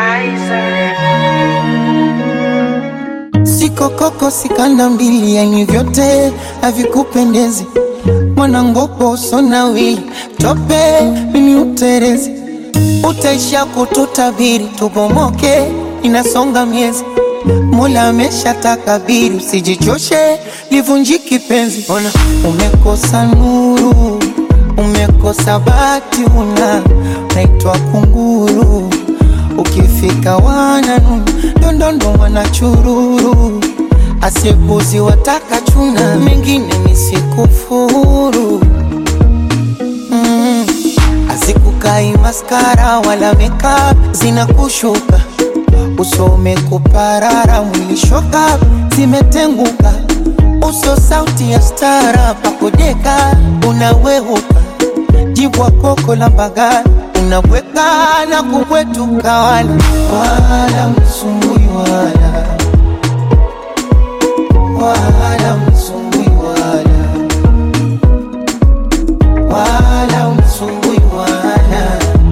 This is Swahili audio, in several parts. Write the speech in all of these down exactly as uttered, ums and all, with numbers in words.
Siko koko sikanda mbili yani vyote havikupendezi. Mwana ngopo sona wili tope mimi uterezi. Utaisha kututabiri tubomoke inasonga miezi. Mola amesha takabiri usijichoshe livunjiki penzi. Ona umekosa nuru, umekosa bati una naitwa kunguru. Ukifika wananu dondondo wanachururu. Asipuzi wataka chuna mengine nisikufuru. mm. Azikukai maskara wala makeup zinakushuka. Usome kuparara mwili shoka zimetenguka. Uso sauti ya stara pakodeka unaweuka. Jibwa koko la mbagani unaweka na kubwetuka wala. Wala msumbui wala, wala msumbui wala, wala msumbui wala,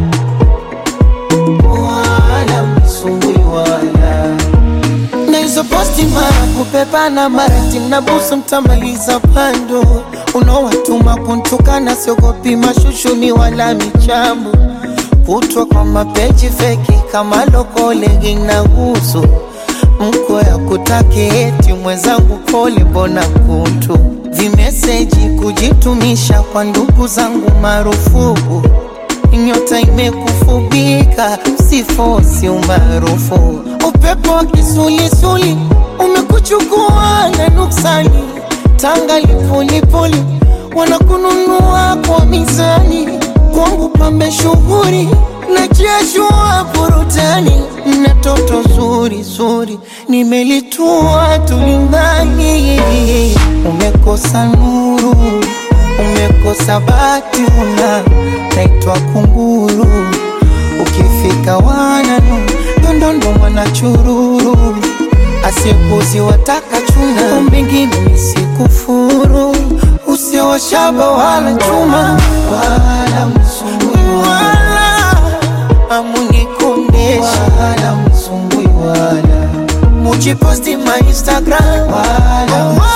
wala msumbui wala. Na hizo posti mara kupepa na mara tina busu mtamaliza pando. Unawatuma kuntukana siogopi mashushuni wala michambo. Kutwa kwa mapeji feki kama loko legi na uso. Mko ya kutake eti mwenzangu pole bona kutu. Vimeseji kujitumisha kwa ndugu zangu marufuku. Nyota imekufubika sifosi umarufu. Upepo wa kisulisuli umekuchukua na nuksani. Tanga lipulipuli wanakununua kwa mizani. Kwangu pambe shughuri na jeshua burutani. Na toto zuri zuri nimelitua tulingani. Umekosa nuru, umekosa bati una naitwa kunguru. Ukifika wananu dondondo wanachururu. Asipuzi wataka chuna mbingine nisikufuru. Usio shaba wala chuma wala msumbui wala amunikondesha wala msumbui wala. Mujiposti ma Instagram wala